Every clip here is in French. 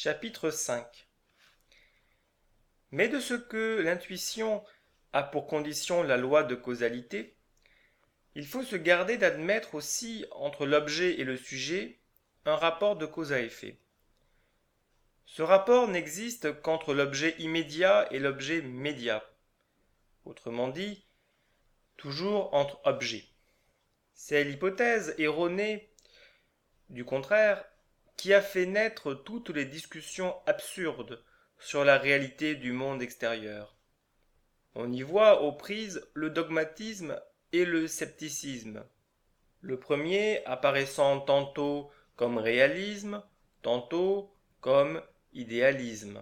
Chapitre 5. Mais de ce que l'intuition a pour condition la loi de causalité, il faut se garder d'admettre aussi entre l'objet et le sujet un rapport de cause à effet. Ce rapport n'existe qu'entre l'objet immédiat et l'objet médiat, autrement dit, toujours entre objets. C'est l'hypothèse erronée, du contraire, qui a fait naître toutes les discussions absurdes sur la réalité du monde extérieur. On y voit aux prises le dogmatisme et le scepticisme, le premier apparaissant tantôt comme réalisme, tantôt comme idéalisme.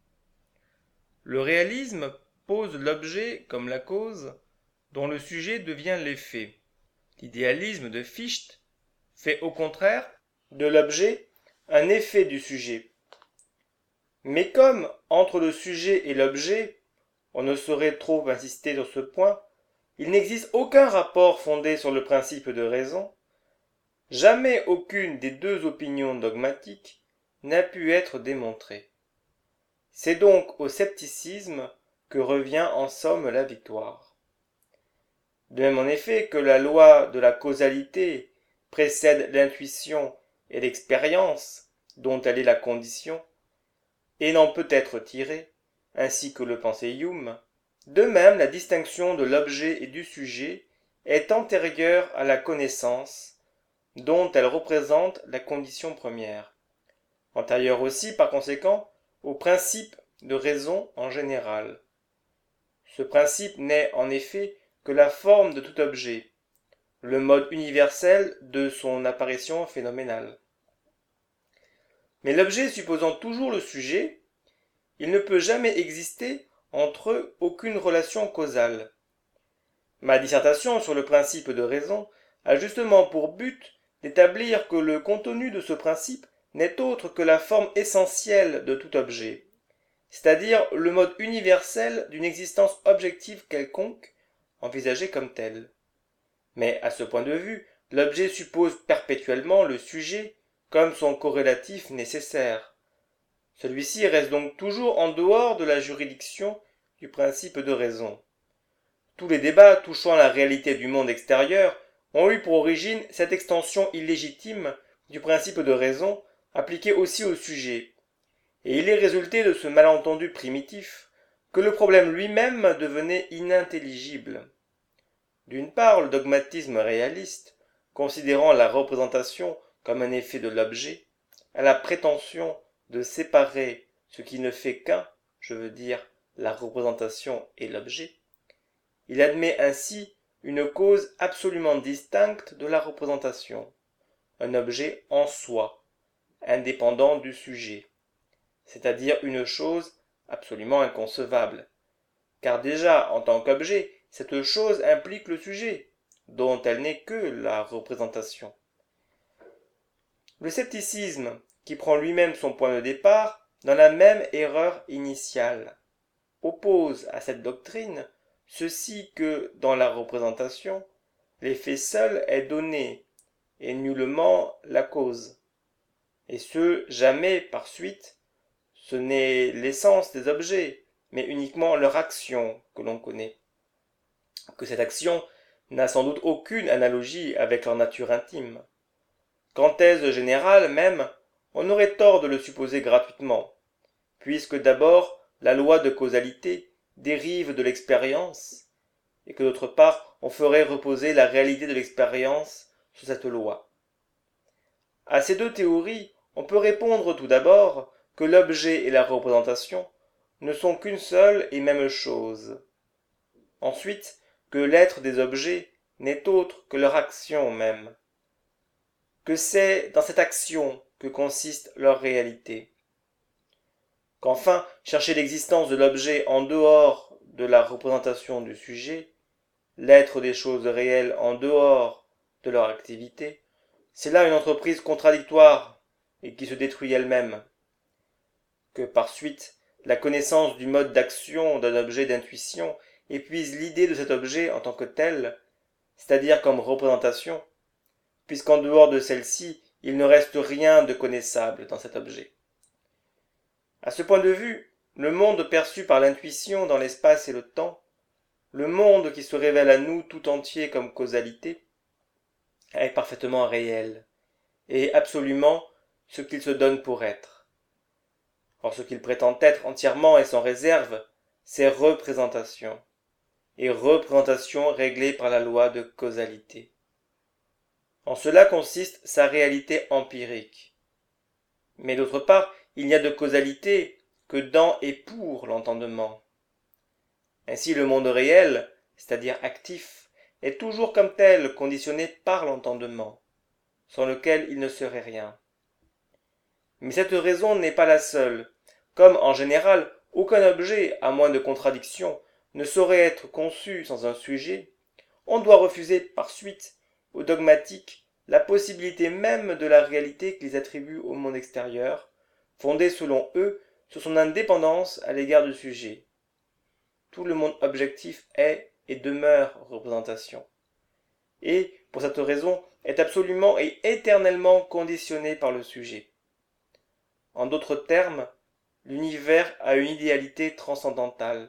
Le réalisme pose l'objet comme la cause, dont le sujet devient l'effet. L'idéalisme de Fichte fait au contraire de l'objet un effet du sujet. Mais comme entre le sujet et l'objet, on ne saurait trop insister sur ce point, il n'existe aucun rapport fondé sur le principe de raison, jamais aucune des deux opinions dogmatiques n'a pu être démontrée. C'est donc au scepticisme que revient en somme la victoire. De même en effet que la loi de la causalité précède l'intuition et l'expérience dont elle est la condition, et n'en peut être tirée, ainsi que le pensait Hume, de même la distinction de l'objet et du sujet est antérieure à la connaissance, dont elle représente la condition première, antérieure aussi par conséquent au principe de raison en général. Ce principe n'est en effet que la forme de tout objet, le mode universel de son apparition phénoménale. Mais l'objet supposant toujours le sujet, il ne peut jamais exister entre eux aucune relation causale. Ma dissertation sur le principe de raison a justement pour but d'établir que le contenu de ce principe n'est autre que la forme essentielle de tout objet, c'est-à-dire le mode universel d'une existence objective quelconque, envisagée comme telle. Mais à ce point de vue, l'objet suppose perpétuellement le sujet comme son corrélatif nécessaire. Celui-ci reste donc toujours en dehors de la juridiction du principe de raison. Tous les débats touchant à la réalité du monde extérieur ont eu pour origine cette extension illégitime du principe de raison appliqué aussi au sujet, et il est résulté de ce malentendu primitif que le problème lui-même devenait inintelligible. D'une part, le dogmatisme réaliste, considérant la représentation comme un effet de l'objet, a la prétention de séparer ce qui ne fait qu'un, je veux dire la représentation et l'objet. Il admet ainsi une cause absolument distincte de la représentation, un objet en soi, indépendant du sujet, c'est-à-dire une chose absolument inconcevable, car déjà en tant qu'objet, cette chose implique le sujet, dont elle n'est que la représentation. Le scepticisme, qui prend lui-même son point de départ dans la même erreur initiale, oppose à cette doctrine ceci que, dans la représentation, l'effet seul est donné, et nullement la cause. Et ce, jamais par suite, ce n'est l'essence des objets, mais uniquement leur action que l'on connaît. Que cette action n'a sans doute aucune analogie avec leur nature intime. Qu'en thèse générale même, on aurait tort de le supposer gratuitement, puisque d'abord la loi de causalité dérive de l'expérience, et que d'autre part on ferait reposer la réalité de l'expérience sur cette loi. À ces deux théories, on peut répondre tout d'abord que l'objet et la représentation ne sont qu'une seule et même chose. Ensuite, que l'être des objets n'est autre que leur action même, que c'est dans cette action que consiste leur réalité, qu'enfin chercher l'existence de l'objet en dehors de la représentation du sujet, l'être des choses réelles en dehors de leur activité, c'est là une entreprise contradictoire et qui se détruit elle-même, que par suite la connaissance du mode d'action d'un objet d'intuition épuise l'idée de cet objet en tant que tel, c'est-à-dire comme représentation, puisqu'en dehors de celle-ci, il ne reste rien de connaissable dans cet objet. À ce point de vue, le monde perçu par l'intuition dans l'espace et le temps, le monde qui se révèle à nous tout entier comme causalité, est parfaitement réel, et absolument ce qu'il se donne pour être. Or ce qu'il prétend être entièrement et sans réserve, c'est représentation, et représentation réglée par la loi de causalité. En cela consiste sa réalité empirique. Mais d'autre part, il n'y a de causalité que dans et pour l'entendement. Ainsi le monde réel, c'est-à-dire actif, est toujours comme tel conditionné par l'entendement, sans lequel il ne serait rien. Mais cette raison n'est pas la seule, comme en général aucun objet, à moins de contradiction, ne saurait être conçu sans un sujet, on doit refuser par suite aux dogmatiques la possibilité même de la réalité qu'ils attribuent au monde extérieur, fondée selon eux sur son indépendance à l'égard du sujet. Tout le monde objectif est et demeure représentation, et, pour cette raison, est absolument et éternellement conditionné par le sujet. En d'autres termes, l'univers a une idéalité transcendantale.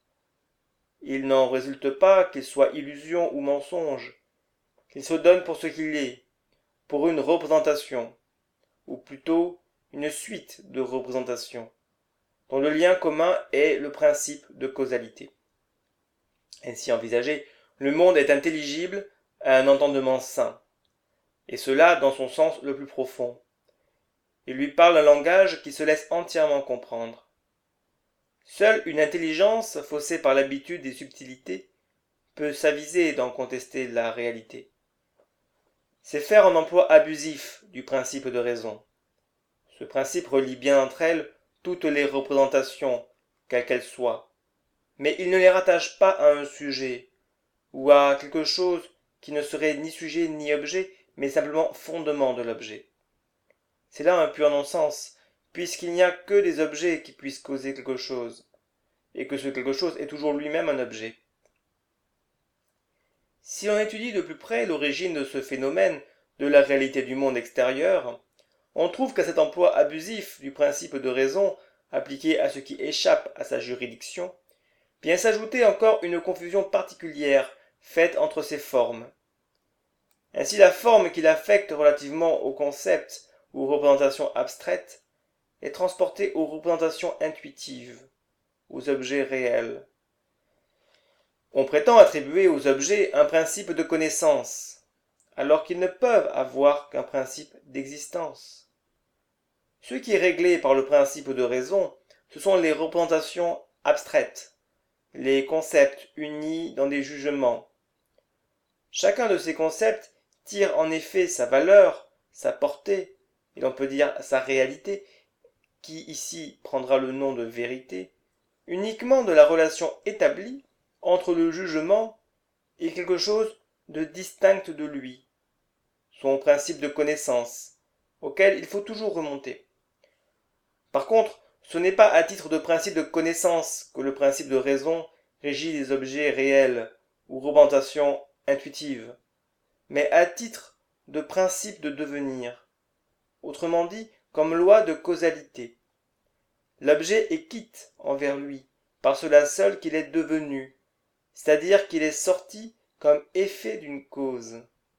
Il n'en résulte pas qu'il soit illusion ou mensonge, qu'il se donne pour ce qu'il est, pour une représentation, ou plutôt une suite de représentations, dont le lien commun est le principe de causalité. Ainsi envisagé, le monde est intelligible à un entendement sain, et cela dans son sens le plus profond. Il lui parle un langage qui se laisse entièrement comprendre. Seule une intelligence faussée par l'habitude et subtilité peut s'aviser d'en contester la réalité. C'est faire un emploi abusif du principe de raison. Ce principe relie bien entre elles toutes les représentations, quelles qu'elles soient, mais il ne les rattache pas à un sujet, ou à quelque chose qui ne serait ni sujet ni objet, mais simplement fondement de l'objet. C'est là un pur non-sens, puisqu'il n'y a que des objets qui puissent causer quelque chose, et que ce quelque chose est toujours lui-même un objet. Si l'on étudie de plus près l'origine de ce phénomène de la réalité du monde extérieur, on trouve qu'à cet emploi abusif du principe de raison appliqué à ce qui échappe à sa juridiction, vient s'ajouter encore une confusion particulière faite entre ces formes. Ainsi la forme qu'il affecte relativement aux concepts ou aux représentations abstraites est transportée aux représentations intuitives, aux objets réels. On prétend attribuer aux objets un principe de connaissance, alors qu'ils ne peuvent avoir qu'un principe d'existence. Ce qui est réglé par le principe de raison, ce sont les représentations abstraites, les concepts unis dans des jugements. Chacun de ces concepts tire en effet sa valeur, sa portée, et l'on peut dire sa réalité, qui ici prendra le nom de vérité, uniquement de la relation établie entre le jugement et quelque chose de distinct de lui, son principe de connaissance, auquel il faut toujours remonter. Par contre, ce n'est pas à titre de principe de connaissance que le principe de raison régit les objets réels ou représentations intuitives, mais à titre de principe de devenir, autrement dit comme loi de causalité. L'objet est quitte envers lui, par cela seul qu'il est devenu, c'est-à-dire qu'il est sorti comme effet d'une cause.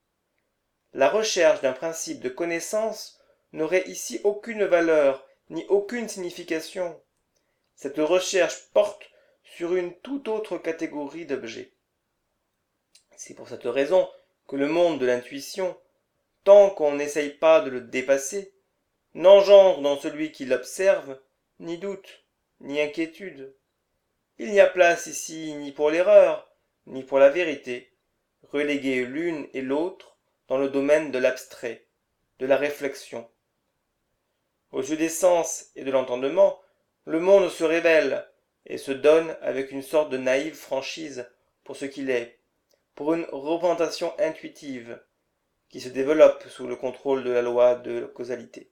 La recherche d'un principe de connaissance n'aurait ici aucune valeur ni aucune signification. Cette recherche porte sur une toute autre catégorie d'objets. C'est pour cette raison que le monde de l'intuition, tant qu'on n'essaye pas de le dépasser, n'engendre dans celui qui l'observe ni doute, ni inquiétude. Il n'y a place ici ni pour l'erreur, ni pour la vérité, reléguées l'une et l'autre dans le domaine de l'abstrait, de la réflexion. Aux yeux des sens et de l'entendement, le monde se révèle et se donne avec une sorte de naïve franchise pour ce qu'il est, pour une représentation intuitive qui se développe sous le contrôle de la loi de causalité.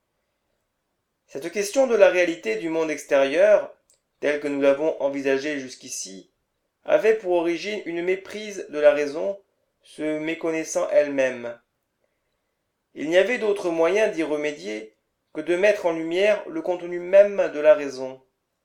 Cette question de la réalité du monde extérieur, telle que nous l'avons envisagée jusqu'ici, avait pour origine une méprise de la raison, se méconnaissant elle-même. Il n'y avait d'autre moyen d'y remédier que de mettre en lumière le contenu même de la raison.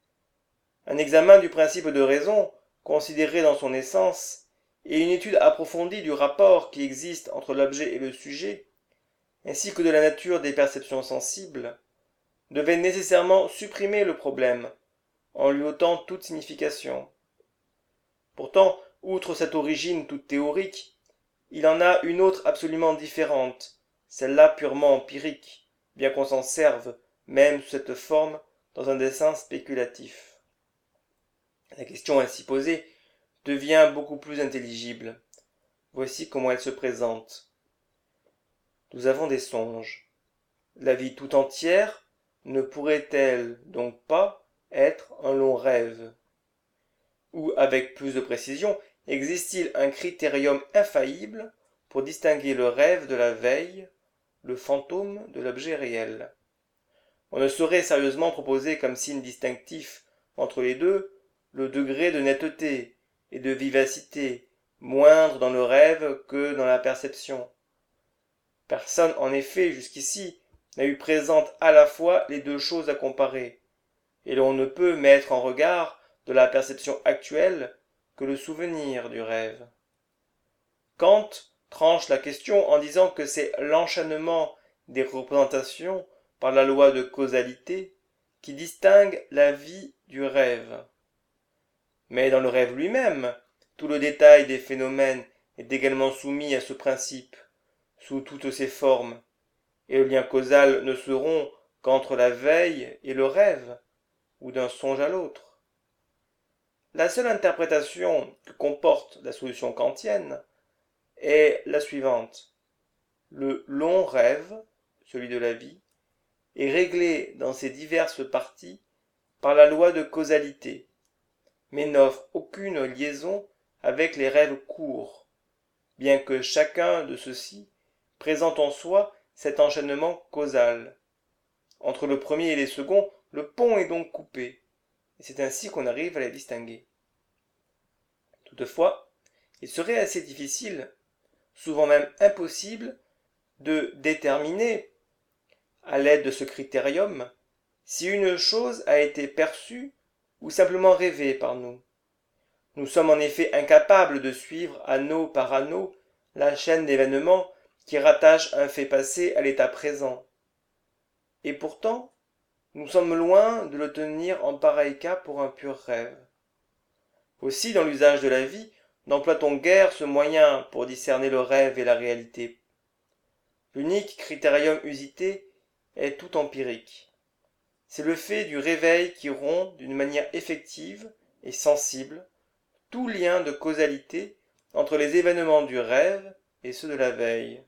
Un examen du principe de raison, considéré dans son essence, et une étude approfondie du rapport qui existe entre l'objet et le sujet, ainsi que de la nature des perceptions sensibles, devaient nécessairement supprimer le problème, en lui ôtant toute signification. Pourtant, outre cette origine toute théorique, il en a une autre absolument différente, celle-là purement empirique, bien qu'on s'en serve, même sous cette forme, dans un dessein spéculatif. La question ainsi posée devient beaucoup plus intelligible. Voici comment elle se présente. Nous avons des songes. La vie tout entière ne pourrait-elle donc pas être un long rêve? Ou, avec plus de précision, existe-t-il un critérium infaillible pour distinguer le rêve de la veille, le fantôme de l'objet réel? On ne saurait sérieusement proposer comme signe distinctif entre les deux le degré de netteté et de vivacité, moindre dans le rêve que dans la perception. Personne, en effet, jusqu'ici, n'a eu présente à la fois les deux choses à comparer, et l'on ne peut mettre en regard de la perception actuelle que le souvenir du rêve. Kant tranche la question en disant que c'est l'enchaînement des représentations par la loi de causalité qui distingue la vie du rêve. Mais dans le rêve lui-même, tout le détail des phénomènes est également soumis à ce principe, sous toutes ses formes, et le lien causal ne se rompt qu'entre la veille et le rêve, ou d'un songe à l'autre. La seule interprétation que comporte la solution kantienne est la suivante. Le long rêve, celui de la vie, est réglé dans ses diverses parties par la loi de causalité, mais n'offre aucune liaison avec les rêves courts, bien que chacun de ceux-ci présente en soi cet enchaînement causal. Entre le premier et les seconds, le pont est donc coupé, et c'est ainsi qu'on arrive à les distinguer. Toutefois, il serait assez difficile, souvent même impossible, de déterminer, à l'aide de ce critérium, si une chose a été perçue ou simplement rêvée par nous. Nous sommes en effet incapables de suivre anneau par anneau la chaîne d'événements qui rattache un fait passé à l'état présent. Et pourtant, nous sommes loin de le tenir en pareil cas pour un pur rêve. Aussi, dans l'usage de la vie, n'emploie-t-on guère ce moyen pour discerner le rêve et la réalité. L'unique critérium usité est tout empirique. C'est le fait du réveil qui rompt d'une manière effective et sensible tout lien de causalité entre les événements du rêve et ceux de la veille.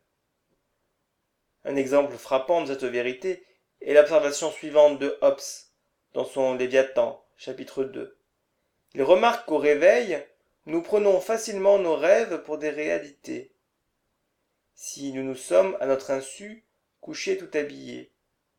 Un exemple frappant de cette vérité est l'observation suivante de Hobbes dans son Léviathan, chapitre 2. Il remarque qu'au réveil, nous prenons facilement nos rêves pour des réalités, si nous nous sommes, à notre insu, couchés tout habillés.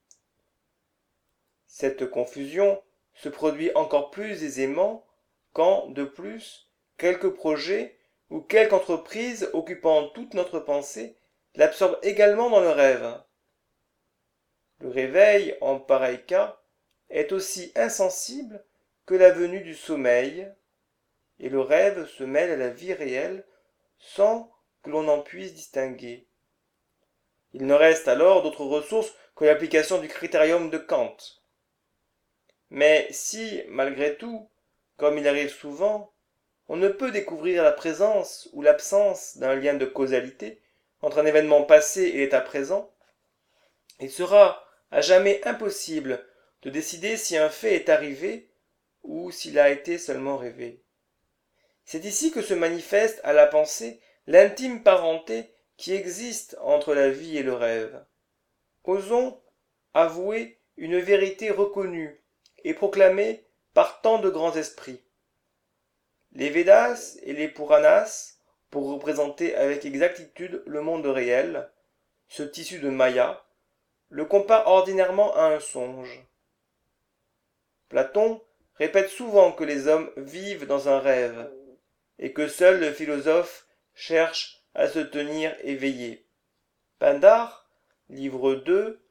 Cette confusion se produit encore plus aisément quand, de plus, quelque projet ou quelque entreprise occupant toute notre pensée l'absorbe également dans le rêve. Le réveil, en pareil cas, est aussi insensible que la venue du sommeil, et le rêve se mêle à la vie réelle sans que l'on en puisse distinguer. Il ne reste alors d'autre ressource que l'application du critérium de Kant. Mais si, malgré tout, comme il arrive souvent, on ne peut découvrir la présence ou l'absence d'un lien de causalité entre un événement passé et l'état présent, il sera à jamais impossible de décider si un fait est arrivé ou s'il a été seulement rêvé. C'est ici que se manifeste à la pensée l'intime parenté qui existe entre la vie et le rêve. Osons avouer une vérité reconnue et proclamée par tant de grands esprits. Les Védas et les Puranas, pour représenter avec exactitude le monde réel, ce tissu de Maya, le comparent ordinairement à un songe. Platon répète souvent que les hommes vivent dans un rêve, et que seul le philosophe cherche à se tenir éveillé. Pindar, livre 2,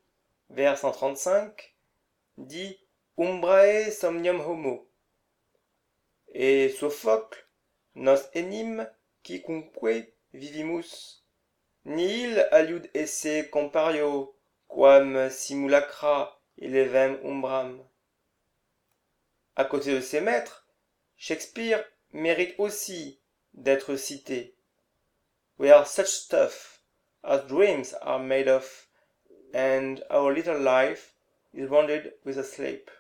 vers 135, dit Umbrae somnium homo. Et Sophocle, nos enim quicumque vivimus, nihil aliud esse compario, quam simulacra elevem umbram. À côté de ses maîtres, Shakespeare mérite aussi d'être cité. We are such stuff as dreams are made of, and our little life is rounded with a sleep.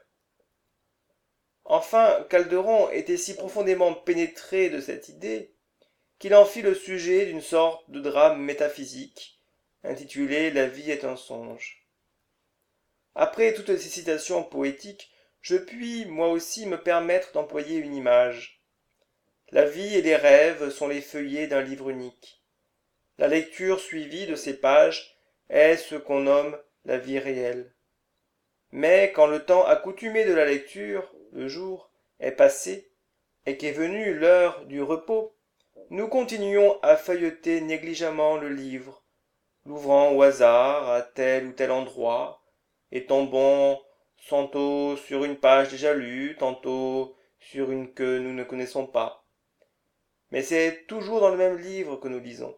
Enfin, Calderon était si profondément pénétré de cette idée qu'il en fit le sujet d'une sorte de drame métaphysique, intitulé La vie est un songe. Après toutes ces citations poétiques, je puis, moi aussi, me permettre d'employer une image. La vie et les rêves sont les feuillets d'un livre unique. La lecture suivie de ces pages est ce qu'on nomme la vie réelle. Mais quand le temps accoutumé de la lecture, le jour, est passé, et qu'est venue l'heure du repos, nous continuons à feuilleter négligemment le livre, l'ouvrant au hasard à tel ou tel endroit, et tombons tantôt sur une page déjà lue, tantôt sur une que nous ne connaissons pas. Mais c'est toujours dans le même livre que nous lisons.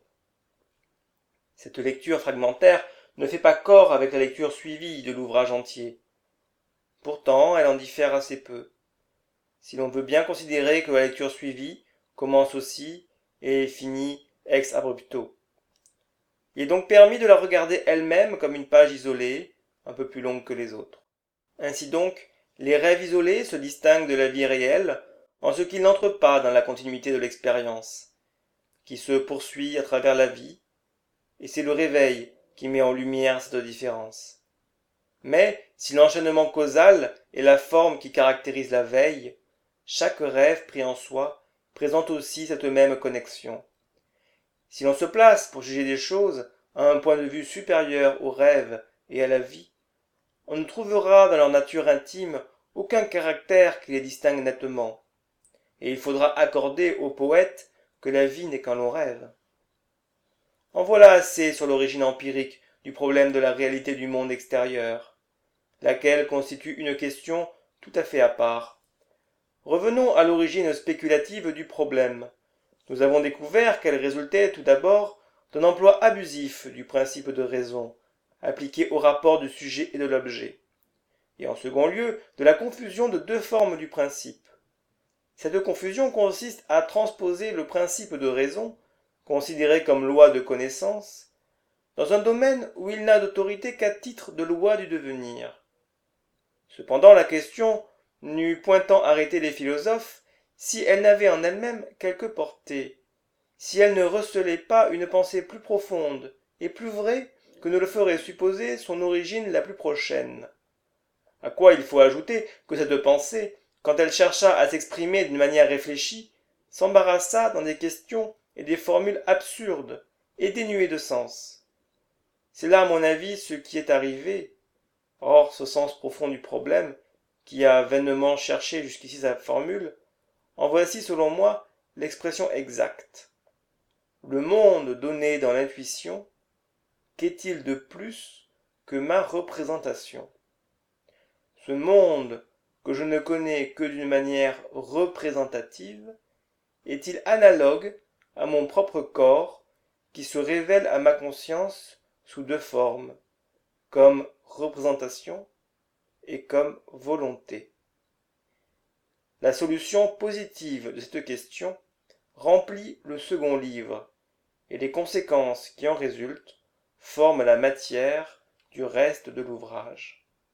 Cette lecture fragmentaire ne fait pas corps avec la lecture suivie de l'ouvrage entier. Pourtant, elle en diffère assez peu. Si l'on veut bien considérer que la lecture suivie commence aussi et finit ex abrupto. Il est donc permis de la regarder elle-même comme une page isolée, un peu plus longue que les autres. Ainsi donc, les rêves isolés se distinguent de la vie réelle en ce qu'ils n'entrent pas dans la continuité de l'expérience, qui se poursuit à travers la vie, et c'est le réveil qui met en lumière cette différence. Mais si l'enchaînement causal est la forme qui caractérise la veille, chaque rêve pris en soi présente aussi cette même connexion. Si l'on se place pour juger des choses à un point de vue supérieur au rêve et à la vie, on ne trouvera dans leur nature intime aucun caractère qui les distingue nettement, et il faudra accorder au poète que la vie n'est qu'un long rêve. En voilà assez sur l'origine empirique du problème de la réalité du monde extérieur, laquelle constitue une question tout à fait à part. Revenons à l'origine spéculative du problème. Nous avons découvert qu'elle résultait tout d'abord d'un emploi abusif du principe de raison, appliqué au rapport du sujet et de l'objet, et en second lieu de la confusion de deux formes du principe. Cette confusion consiste à transposer le principe de raison, considéré comme loi de connaissance, dans un domaine où il n'a d'autorité qu'à titre de loi du devenir. Cependant, la question n'eût point tant arrêté les philosophes si elle n'avait en elle-même quelque portée, si elle ne recelait pas une pensée plus profonde et plus vraie que ne le ferait supposer son origine la plus prochaine. À quoi il faut ajouter que cette pensée, quand elle chercha à s'exprimer d'une manière réfléchie, s'embarrassa dans des questions et des formules absurdes et dénuées de sens. C'est là, à mon avis, ce qui est arrivé. Or, ce sens profond du problème, qui a vainement cherché jusqu'ici sa formule, en voici, selon moi, l'expression exacte. Le monde donné dans l'intuition, qu'est-il de plus que ma représentation? Ce monde que je ne connais que d'une manière représentative, est-il analogue à mon propre corps qui se révèle à ma conscience sous deux formes, comme représentation et comme volonté? La solution positive de cette question remplit le second livre, et les conséquences qui en résultent forment la matière du reste de l'ouvrage.